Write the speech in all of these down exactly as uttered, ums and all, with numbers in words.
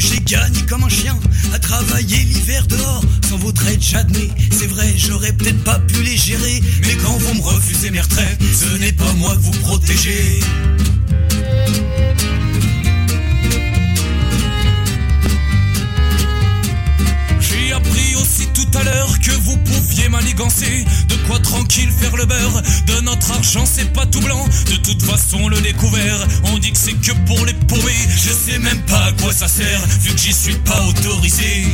j'ai gagné comme un chien à travailler l'hiver dehors. Sans votre aide j'admets, c'est vrai j'aurais peut-être pas pu les gérer. Mais quand vous me refusez mes retraites, ce n'est pas moi que vous protégez. J'ai appris aussi tout à l'heure que vous pouviez manigancer. De quoi tranquille faire le beurre. De notre argent c'est pas tout blanc. De toute façon le découvert, on dit que c'est que pour les paumés. Je sais même pas à quoi ça sert, vu que j'y suis pas autorisé.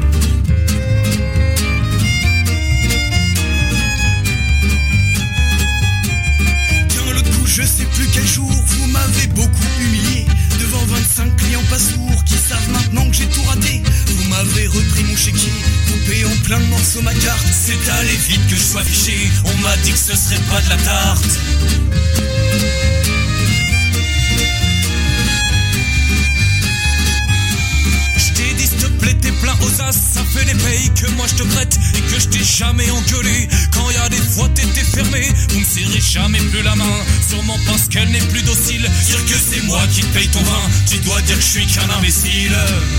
Tiens l'autre coup je sais plus quel jour, vous m'avez beaucoup humilié. Devant vingt-cinq clients pas sourds qui savent maintenant que j'ai tout raté. Vous m'avez repris mon chéquier, coupé en plein de morceaux ma carte. C'est allé vite que je sois fiché, on m'a dit que ce serait pas de la tarte. Je t'ai dit s'il te plaît t'es plein aux as, ça fait les payes que moi je te prête. Et que je t'ai jamais engueulé, quand y a des fois t'étais fermé. Vous me serrez jamais plus la main, sûrement parce qu'elle n'est plus docile. Dire que c'est moi qui te paye ton vin, tu dois dire que je suis qu'un imbécile.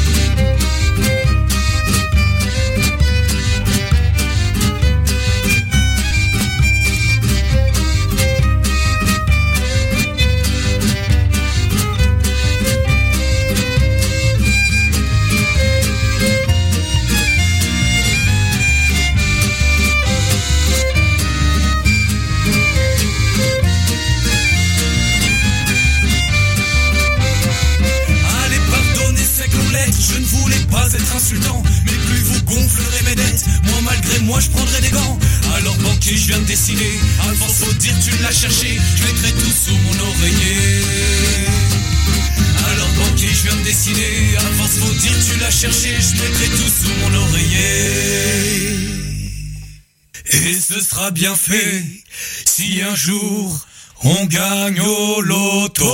Je ne voulais pas être insultant, mais plus vous gonflerez mes dettes, moi malgré moi je prendrai des gants. Alors banquier je viens de décider, à force faut dire tu l'as cherché, je mettrai tout sous mon oreiller. Alors banquier je viens de décider, à force faut dire tu l'as cherché, je mettrai tout sous mon oreiller. Et ce sera bien fait, si un jour on gagne au loto.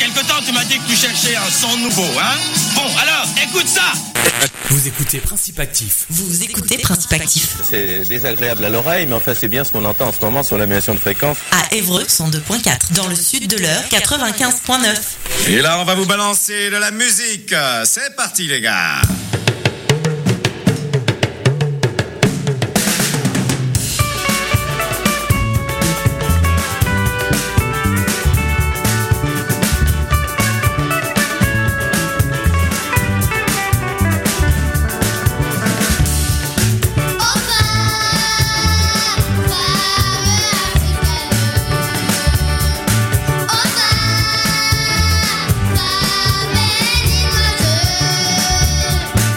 quelque temps, tu m'as dit que tu cherchais un son nouveau, hein? Bon, alors, écoute ça! Vous écoutez Principe Actif. Vous écoutez Principe Actif. C'est désagréable à l'oreille, mais enfin c'est bien ce qu'on entend en ce moment sur l'annulation de fréquence. À Évreux, cent deux virgule quatre. Dans le sud de l'Eure, quatre-vingt-quinze virgule neuf. Et là, on va vous balancer de la musique. C'est parti, les gars. Oh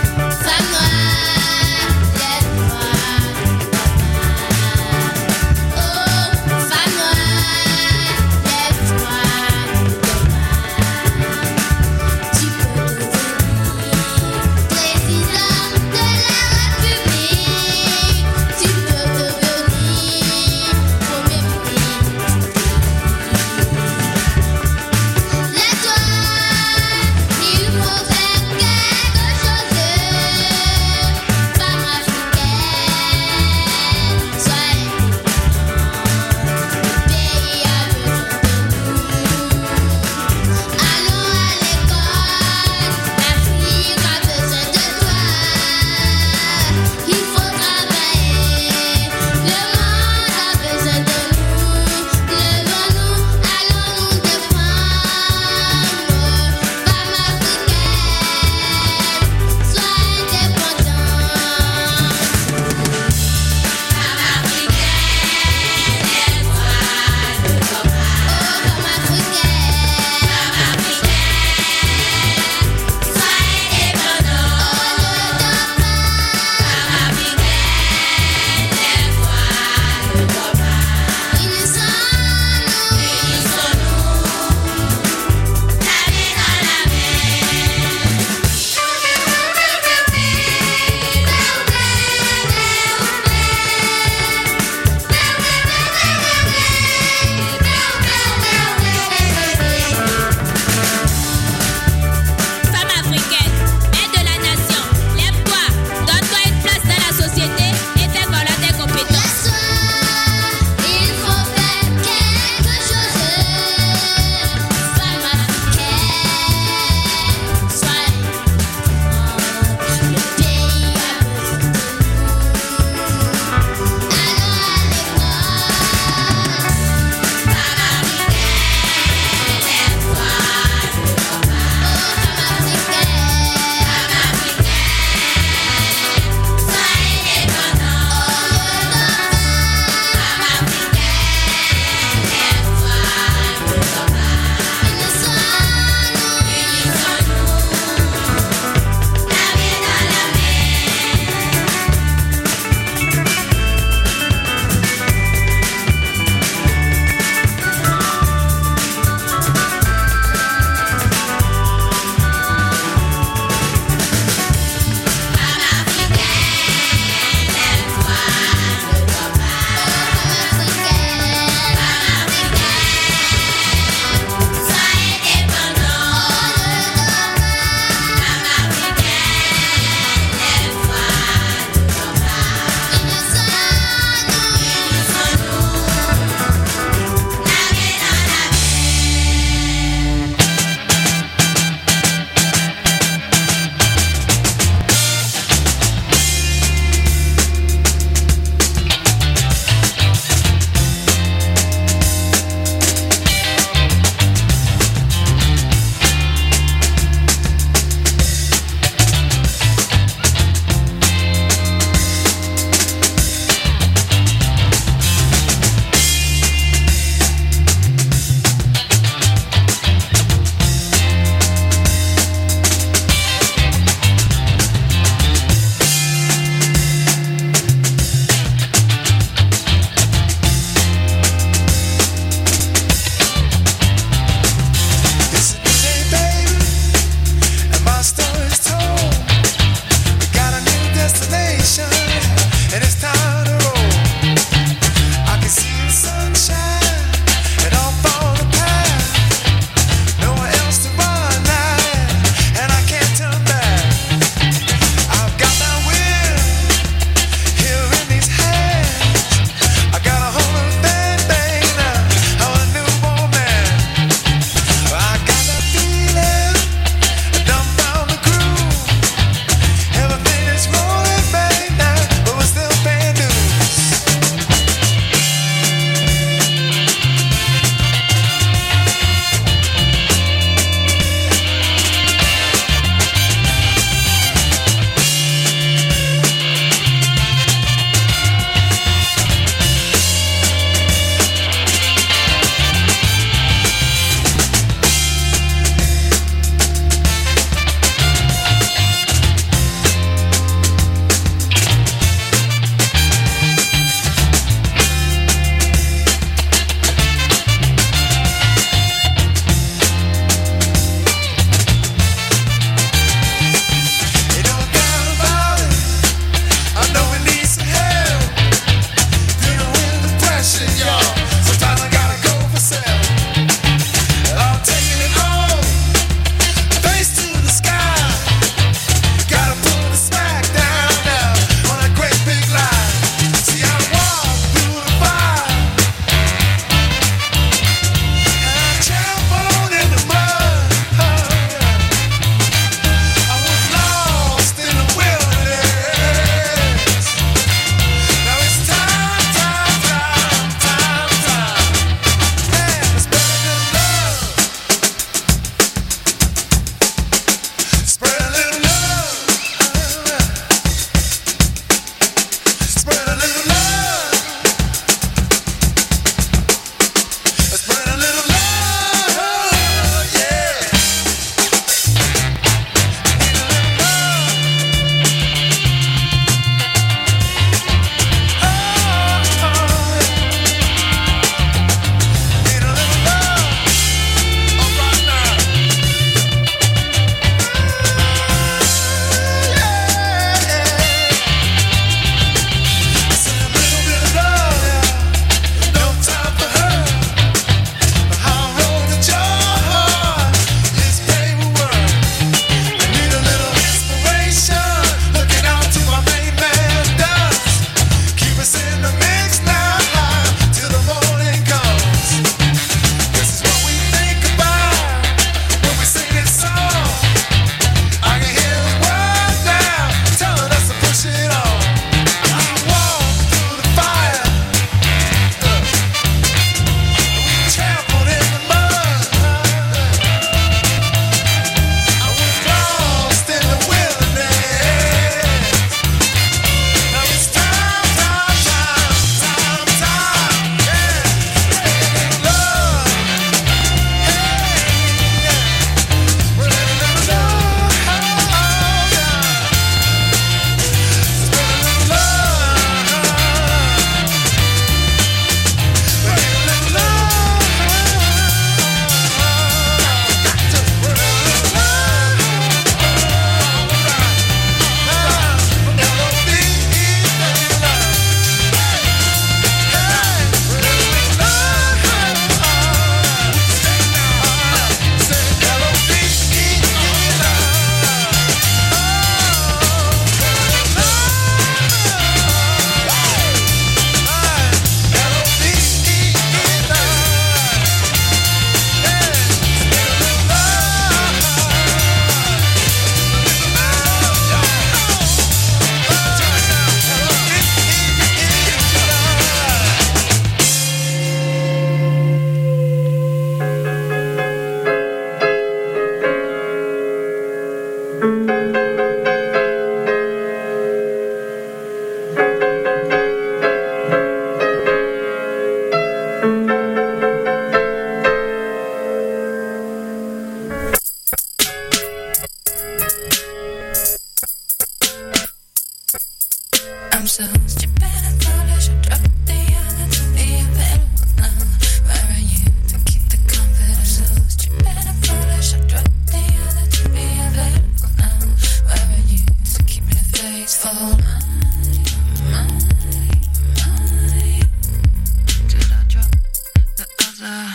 so stupid and foolish. I dropped the other to be available now. Where are you to keep the confidence? I'm so stupid and foolish. I dropped the other to be available now. Where are you to keep me faithful? My, my, my. Did I drop the other?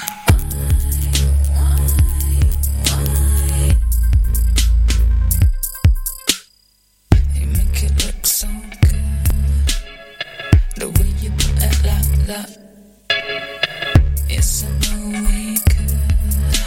So good, the way you put it like that. Yes, I know we could.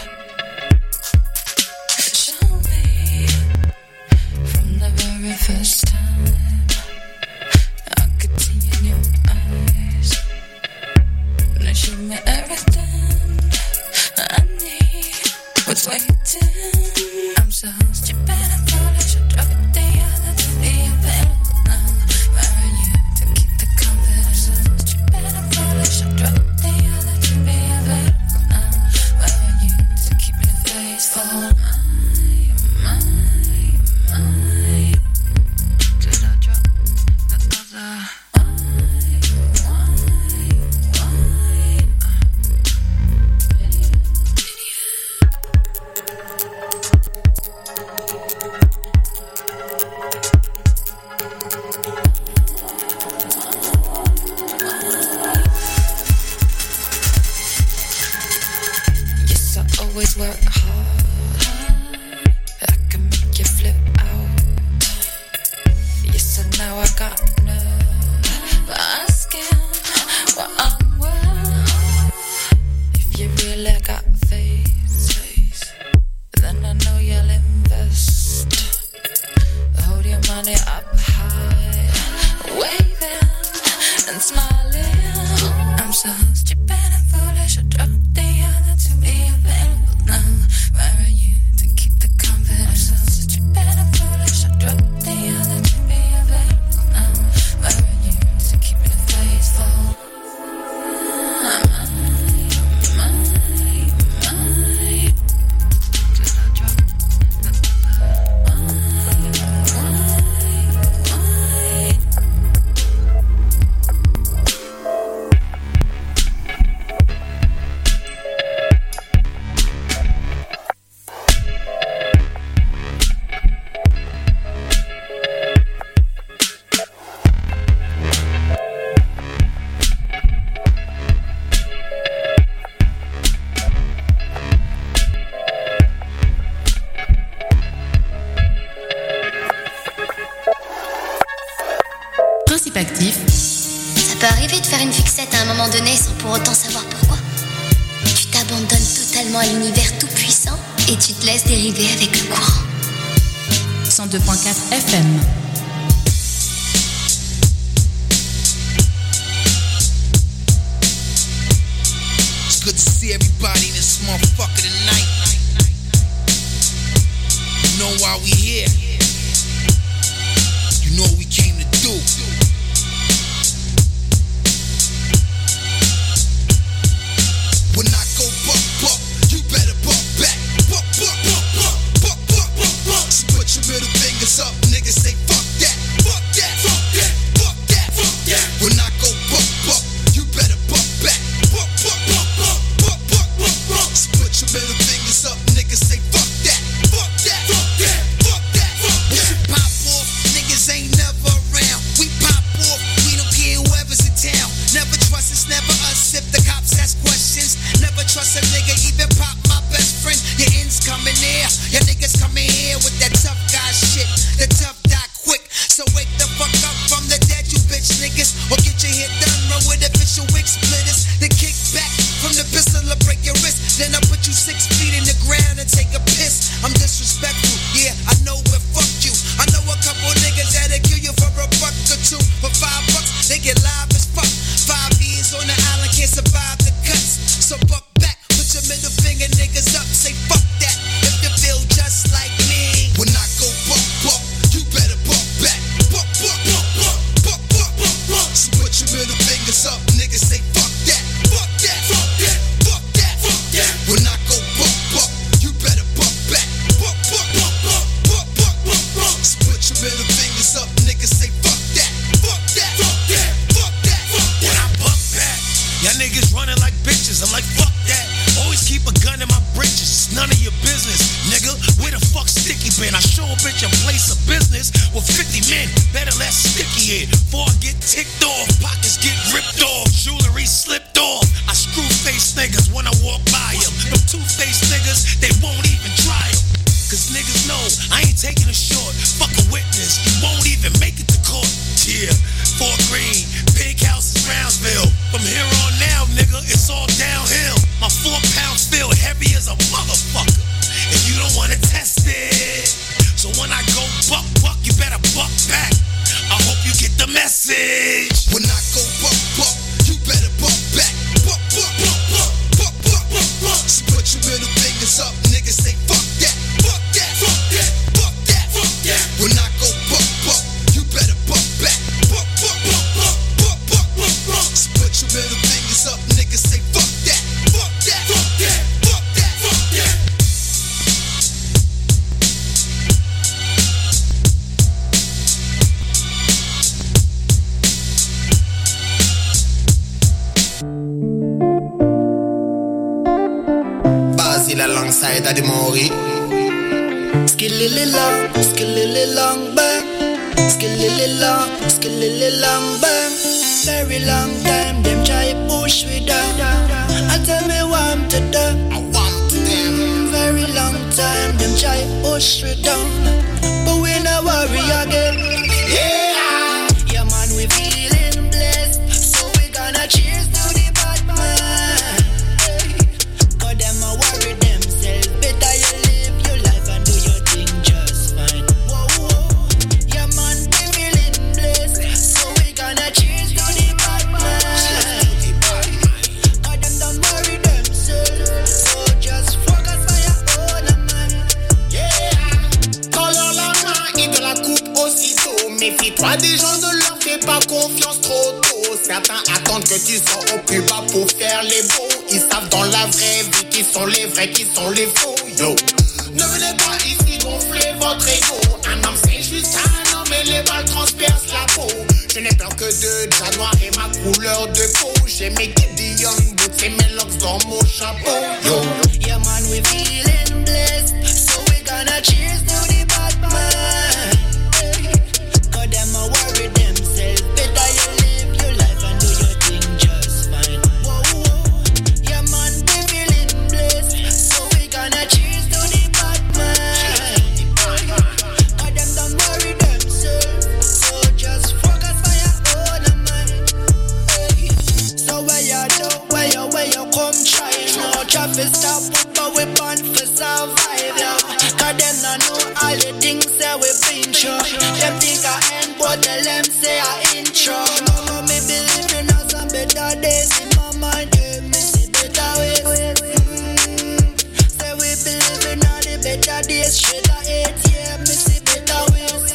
Show me from the very first time. I could see in your eyes. Now show me everything I need. What's waiting? I'm so stupid and foolish. I dropped the other to be available. I dropped the other to be available now. Where are you to keep me faithful? My, my, my. Did I drop the other? Always work hard. I can make you flip out. Yes, and now I got nerve asking what I'm worth. If you really got faith, then I know you'll invest. Hold your money up high, waving and smiling. I'm so stupid and foolish. I dropped the other to be available. Now, where are you to keep the confidence? I'm so stupid and foolish. I dropped the other to be available. Now, where are you to keep me faithful? My, my, my. Did I drop the other? My, my, my. Actif. Ça peut arriver de faire une fixette à un moment donné sans pour autant savoir pourquoi. Tu t'abandonnes totalement à l'univers tout puissant et tu te laisses dériver avec le courant. cent deux virgule quatre F M. It's good to see everybody in this motherfucker tonight. You know why we here. You know what we came to do. When I go buck, buck, you better buck back. Buck, buck, buck, buck, buck, buck, buck, buck. So put your middle fingers up, niggas say fuck that. Fuck that, fuck that, fuck that, fuck that. When I go buck, buck, you better buck back. Buck, buck, buck, buck, buck, buck, buck, buck. So put your middle fingers up, niggas say fuck that. Fuck that, fuck that, fuck that, fuck that. When you pop off, niggas ain't never around. We pop I ain't taking a short. Fuck a witness, you won't even make it to court. Yeah, Fort Greene, Pig House is Brownsville. From here on now, nigga, it's all downhill. My four pounds feel heavy as a motherfucker, and you don't wanna test it. So when I go buck, buck, you better buck back. I hope you get the message. When I go buck, buck, you better buck back. Buck, buck, buck, buck, buck, buck, buck, buck. So put your middle fingers up, niggas say fuck that, fuck that, fuck that, fuck that, fuck that. When I go buck, buck, you better buck back. Buck, buck, buck, buck, buck, buck, buck, buck. So put your middle fingers up, niggas say fuck that, fuck that, fuck that, fuck that, fuck that. Basil alongside of the Mori. Skillily long, skillily long bang. Skillily long, skillily long bang. Very long time, them try push me down. I tell me want to them. I want them. Very long time, them try push me down. But we no worry again. Yeah, yeah man, we feeling blessed. So we gonna cheers to the bad man. Cause them a worry themselves. Better you live your life and do your thing just fine. Whoa, whoa. Yeah man, we feeling blessed. So we gonna cheers to the bad man. Cause them don't worry themselves. So just focus on your own man. yeah. Color la main et de la coupe aussitôt. Méfie-toi des gens, ne leur fais pas confiance trop tôt. Certains attendent que tu sois au plus bas pour faire les beaux. Ils savent dans la vraie vie qui sont les vrais, qui sont les faux. Yo, ne venez pas ici gonfler votre ego. Un homme c'est juste un homme et les balles transpercent la peau. Je n'ai peur que de Januar et ma couleur de peau. J'ai mes Gideon boots et mes locks dans mon chapeau. Yo, yeah man, we feeling blessed. So we gonna cheers to the bad man. Cause them a worry themselves. Better you live your life and do your thing just fine. Whoa, whoa. Yeah man, we feeling blessed. So we gonna cheers to the bad man. Cause them don't worry themselves. So just focus on your own man. Hey. So where you do, where you, where you come try. No traffic stop, but we born for survive, yo. Cause them not know all the things that we been through. Them think I end, but tell them say I intro. Mama, me believe in us some better days in my mind. Yeah, me see better ways. Mm. Say we believe in all the better days. Straight I hate, yeah, me see better ways.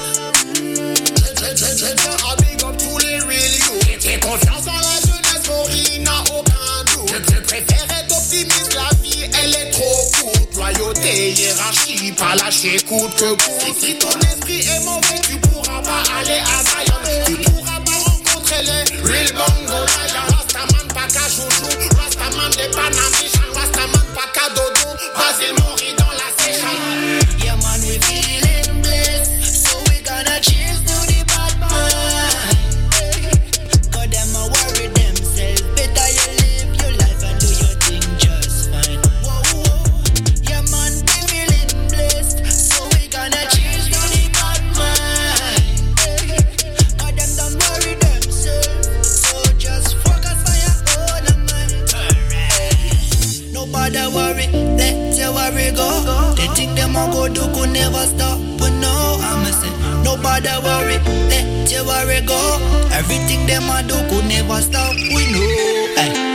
Mm. je tiens à big up tous les real you. J'ai confiance en la jeunesse, Mori n'a aucun doute. Je préfère être optimiste, la vie elle est trop courte. Loyauté, hiérarchie, pas lâcher coûte que coûte. Si ton esprit est mauvais, tu pourras pas aller à Zion. Tu pourras pas rencontrer les real bongo lions. Rastaman pas qu'à joujou, Rastaman des Panamichan, Rastaman pas qu'à dodo. Basil Mori dans la séchane. Yeah man, we feeling blessed. So we gonna cheers to the bad man. Cause them a worry themselves. Better you live your life and do your thing just fine. Whoa, whoa. Yeah man, we feeling blessed. So we gonna cheers to the bad man. Cause them don't worry themselves. So just focus on your own man. Nobody worry, let your worry go. They think them a go do could never stop, but no, I'ma say nobody worry, let your worry go. Everything them a do could never stop, we know. Ay.